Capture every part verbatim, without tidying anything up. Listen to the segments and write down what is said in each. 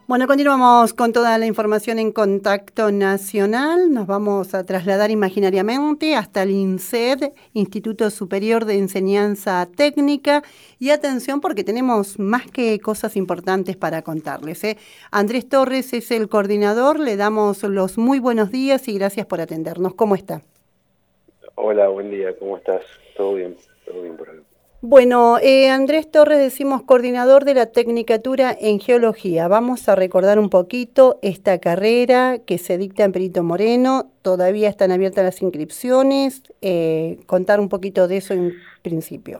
Bueno, continuamos con toda la información en Contacto Nacional. Nos vamos a trasladar imaginariamente hasta el INSEAD, Instituto Superior de Enseñanza Técnica. Y atención porque tenemos más que cosas importantes para contarles, ¿eh? Andrés Torres es el coordinador. Le damos los muy buenos días y gracias por atendernos. ¿Cómo está? Hola, buen día. ¿Cómo estás? ¿Todo bien? ¿Todo bien por acá? Bueno, eh, Andrés Torres, decimos coordinador de la Tecnicatura en Geología. Vamos a recordar un poquito esta carrera que se dicta en Perito Moreno. Todavía están abiertas las inscripciones. Eh, contar un poquito de eso en principio.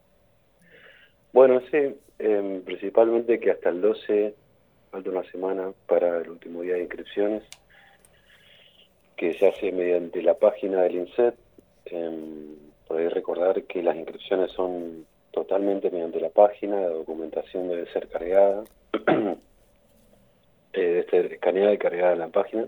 Bueno, sí, em, principalmente que hasta el doce, falta una semana para el último día de inscripciones, que se hace mediante la página del INSEAD. Eh, podéis recordar que las inscripciones son totalmente mediante la página, la documentación debe ser cargada, eh, debe ser escaneada y cargada en la página.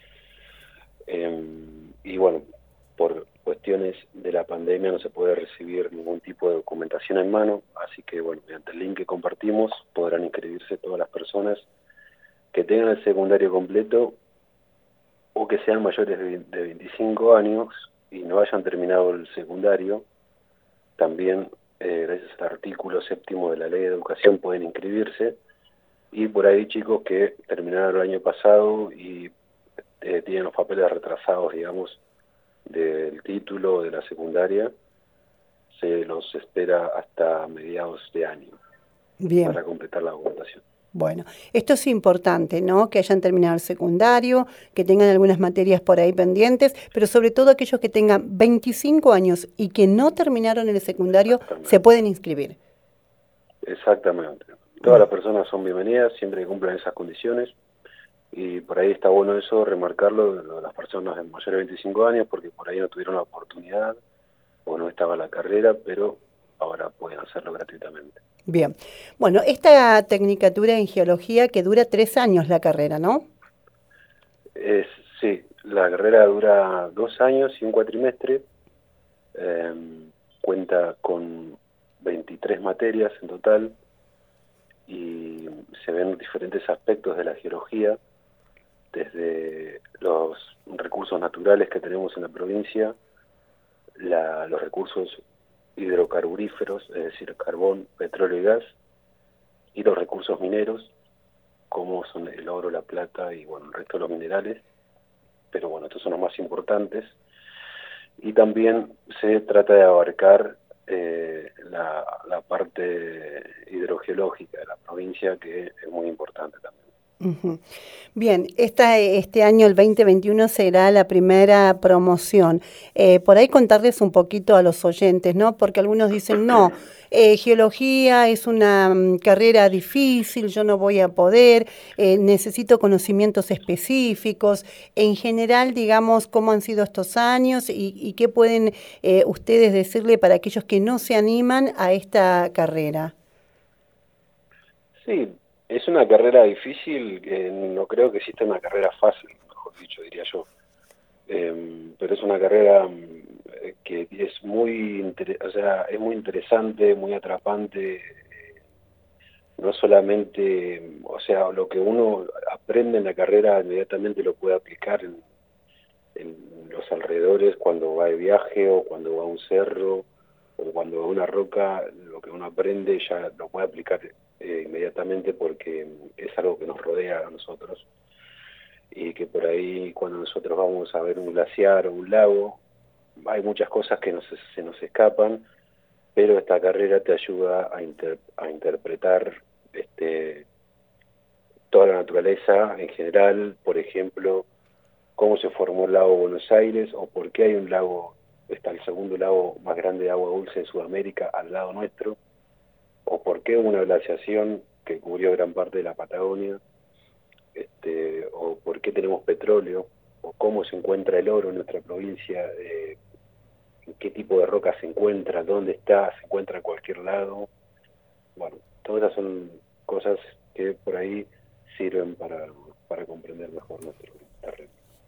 Eh, y bueno, por cuestiones de la pandemia no se puede recibir ningún tipo de documentación en mano, así que bueno, mediante el link que compartimos podrán inscribirse todas las personas que tengan el secundario completo o que sean mayores de veinticinco años y no hayan terminado el secundario. También, eh, gracias al artículo séptimo de la Ley de Educación, pueden inscribirse. Y por ahí chicos que terminaron el año pasado y eh, tienen los papeles retrasados, digamos, del título de la secundaria, se los espera hasta mediados de año Bien. para completar la documentación. Bueno, esto es importante, ¿no? Que hayan terminado el secundario, que tengan algunas materias por ahí pendientes, pero sobre todo aquellos que tengan veinticinco años y que no terminaron el secundario, se pueden inscribir. Exactamente. Mm. Todas las personas son bienvenidas siempre que cumplan esas condiciones. Y por ahí está bueno eso, remarcarlo, lo de las personas de mayores de veinticinco años, porque por ahí no tuvieron la oportunidad o no estaba la carrera, pero ahora pueden hacerlo gratuitamente. Bien. Bueno, esta tecnicatura en geología que dura tres años la carrera, ¿no? Es, sí, la carrera dura dos años y un cuatrimestre, eh, cuenta con veintitrés materias en total y se ven diferentes aspectos de la geología, desde los recursos naturales que tenemos en la provincia, la, los recursos hidrocarburíferos, es decir, carbón, petróleo y gas, y los recursos mineros, como son el oro, la plata y bueno, el resto de los minerales, pero bueno, estos son los más importantes. Y también se trata de abarcar eh, la, la parte hidrogeológica de la provincia, que es muy importante también. Uh-huh. Bien, esta, este año, el veinte veintiuno, será la primera promoción. Eh, por ahí contarles un poquito a los oyentes, ¿no? Porque algunos dicen, no, eh, geología es una um, carrera difícil, yo no voy a poder, eh, necesito conocimientos específicos. En general, digamos, cómo han sido estos años y, y qué pueden eh, ustedes decirle para aquellos que no se animan a esta carrera. Sí, es una carrera difícil, eh, no creo que exista una carrera fácil, mejor dicho, diría yo. Eh, pero es una carrera eh, que es muy, o sea, es muy interesante, muy atrapante. Eh, no solamente, o sea, lo que uno aprende en la carrera inmediatamente lo puede aplicar en, en los alrededores cuando va de viaje o cuando va a un cerro o cuando va a una roca. Lo que uno aprende ya lo puede aplicar eh, inmediatamente porque es algo que nos rodea a nosotros. Y que por ahí cuando nosotros vamos a ver un glaciar o un lago, hay muchas cosas que nos, se nos escapan, pero esta carrera te ayuda a, inter, a interpretar este, toda la naturaleza en general. Por ejemplo, cómo se formó el lago Buenos Aires o por qué hay un lago, está el segundo lago más grande de agua dulce de Sudamérica al lado nuestro, o por qué hubo una glaciación que cubrió gran parte de la Patagonia, este, o por qué tenemos petróleo, o cómo se encuentra el oro en nuestra provincia, eh, en qué tipo de roca se encuentra, dónde está, se encuentra en cualquier lado. Bueno, todas esas son cosas que por ahí sirven para, para comprender mejor nuestro terreno.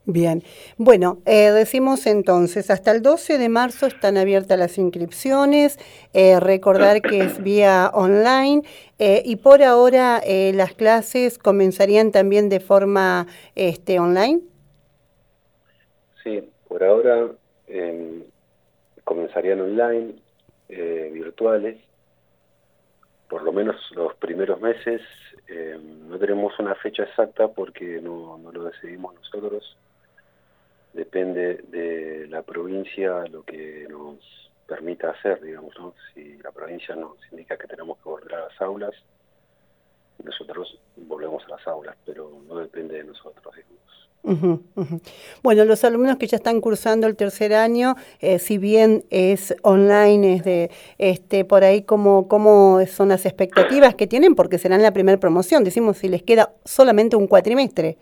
Bien, bueno, eh, decimos entonces, hasta el doce de marzo están abiertas las inscripciones, eh, recordar que es vía online eh, y por ahora eh, las clases comenzarían también de forma este, online. Sí, por ahora eh, comenzarían online, eh, virtuales, por lo menos los primeros meses. Eh, no tenemos una fecha exacta porque no, no lo decidimos nosotros. Depende de la provincia lo que nos permita hacer, digamos, ¿no? Si la provincia nos indica que tenemos que volver a las aulas, nosotros volvemos a las aulas, pero no depende de nosotros, digamos. Ujú, ujú. Bueno, los alumnos que ya están cursando el tercer año, eh, si bien es online, es de, este, por ahí cómo, cómo son las expectativas que tienen, porque serán la primera promoción, decimos si les queda solamente un cuatrimestre.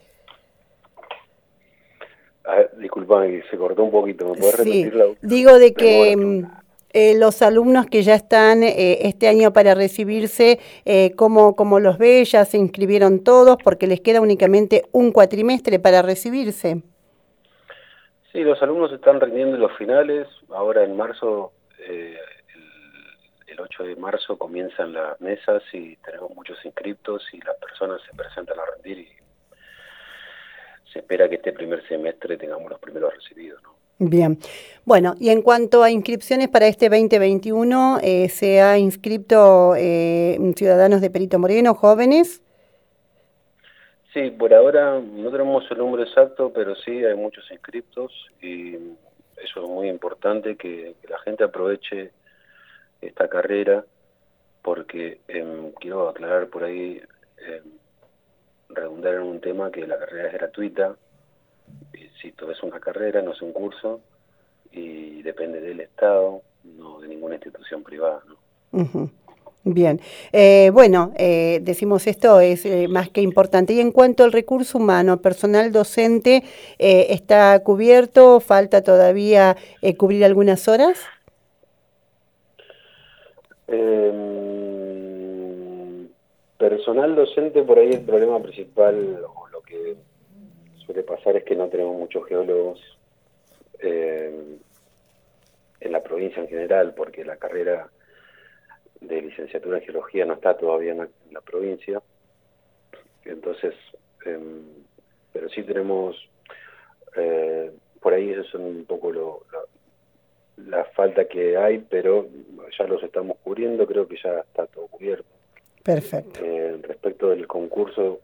A ver, disculpame, se cortó un poquito, ¿me podés Sí, repetir la última digo de que demora? mm, eh, los alumnos que ya están eh, este año para recibirse, eh, ¿cómo, cómo los ve? ¿Ya se inscribieron todos? Porque les queda únicamente un cuatrimestre para recibirse. Sí, los alumnos están rindiendo los finales. Ahora en marzo, eh, el, el ocho de marzo comienzan las mesas y tenemos muchos inscriptos y las personas se presentan a rendir y se espera que este primer semestre tengamos los primeros recibidos, ¿no? Bien, bueno, y en cuanto a inscripciones para este veinte veintiuno, eh, ¿se ha inscrito eh, ciudadanos de Perito Moreno, jóvenes? Sí, por ahora no tenemos el número exacto, pero sí hay muchos inscriptos y eso es muy importante que, que la gente aproveche esta carrera porque eh, quiero aclarar por ahí, eh, redundar en un tema que la carrera es gratuita. Insisto, es una carrera, no es un curso y depende del Estado, no de ninguna institución privada, ¿no? Ujú. Bien, eh, bueno, eh, decimos esto es eh, más que importante. Y en cuanto al recurso humano, personal docente, eh, ¿está cubierto? ¿Falta todavía eh, cubrir algunas horas? Eh, personal docente, por ahí el problema principal o lo que suele pasar es que no tenemos muchos geólogos eh, en la provincia en general, porque la carrera de licenciatura en geología no está todavía en la, en la provincia. Entonces, eh, pero sí tenemos, eh, por ahí eso es un poco lo, la, la falta que hay, pero ya los estamos cubriendo, creo que ya está todo cubierto. Perfecto. Eh, respecto del concurso,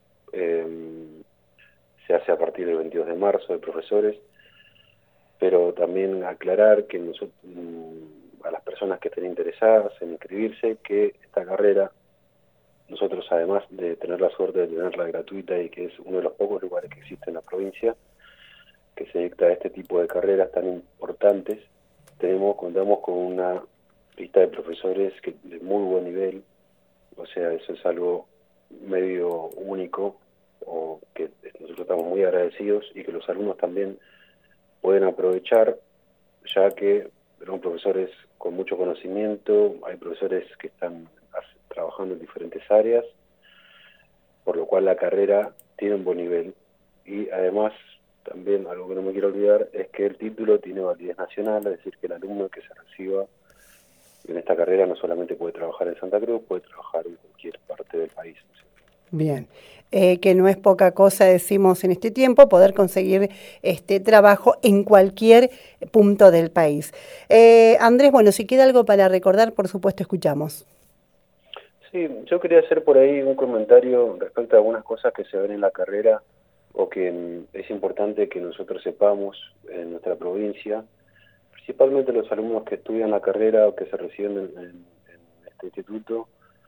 eh, se hace a partir del veintidós de marzo de profesores, pero también aclarar que nosotros, a las personas que estén interesadas en inscribirse, que esta carrera, nosotros además de tener la suerte de tenerla gratuita y que es uno de los pocos lugares que existe en la provincia, que se dicta este tipo de carreras tan importantes, tenemos, contamos con una lista de profesores que, de muy buen nivel, o sea, eso es algo medio único, o que nosotros estamos muy agradecidos y que los alumnos también pueden aprovechar, ya que son profesores con mucho conocimiento, hay profesores que están trabajando en diferentes áreas, por lo cual la carrera tiene un buen nivel. Y además, también algo que no me quiero olvidar, es que el título tiene validez nacional, es decir, que el alumno que se reciba en esta carrera no solamente puede trabajar en Santa Cruz, puede trabajar en cualquier parte del país. Bien, eh, que no es poca cosa, decimos en este tiempo, poder conseguir este trabajo en cualquier punto del país. Eh, Andrés, bueno, si queda algo para recordar, por supuesto, escuchamos. Sí, yo quería hacer por ahí un comentario respecto a algunas cosas que se ven en la carrera o que mm, es importante que nosotros sepamos en nuestra provincia, principalmente los alumnos que estudian la carrera o que se reciben en, en, en este instituto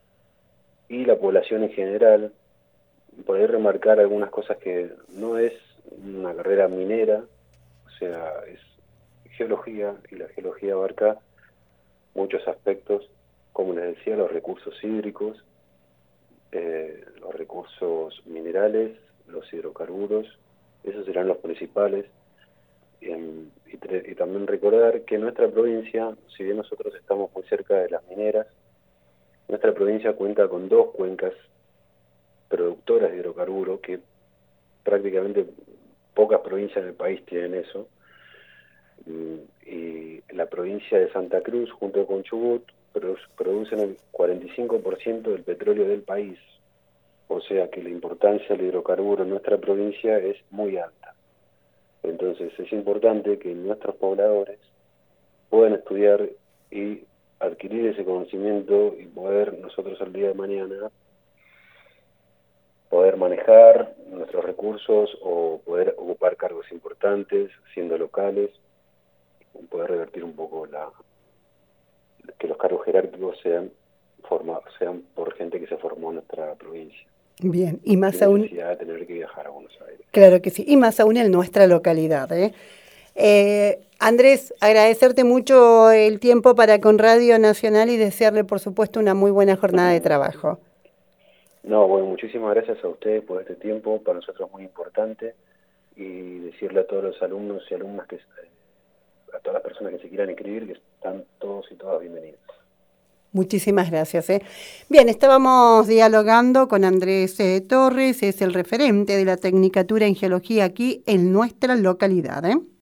y la población en general, por ahí remarcar algunas cosas que no es una carrera minera, o sea, es geología y la geología abarca muchos aspectos, como les decía, los recursos hídricos, eh, los recursos minerales, los hidrocarburos, esos serán los principales. Eh, y, y también recordar que nuestra provincia, si bien nosotros estamos muy cerca de las mineras, nuestra provincia cuenta con dos cuencas productoras de hidrocarburos que prácticamente pocas provincias en el país tienen eso. Y la provincia de Santa Cruz, junto con Chubut, producen el cuarenta y cinco por ciento del petróleo del país. O sea que la importancia del hidrocarburo en nuestra provincia es muy alta. Entonces es importante que nuestros pobladores puedan estudiar y adquirir ese conocimiento y poder nosotros al día de mañana poder manejar nuestros recursos o poder ocupar cargos importantes siendo locales, poder revertir un poco la que los cargos jerárquicos sean formados, sean por gente que se formó en nuestra provincia. Bien, y más sin aún... necesidad de tener que viajar a Buenos Aires. Claro que sí, y más aún en nuestra localidad, ¿eh? Eh, Andrés, agradecerte mucho el tiempo para con Radio Nacional y desearle, por supuesto, una muy buena jornada de trabajo. No, bueno, muchísimas gracias a ustedes por este tiempo, para nosotros es muy importante, y decirle a todos los alumnos y alumnas, que a todas las personas que se quieran inscribir, que están todos y todas bienvenidos. Muchísimas gracias. ¿eh? Bien, estábamos dialogando con Andrés eh, Torres, es el referente de la Tecnicatura en Geología aquí en nuestra localidad. ¿eh?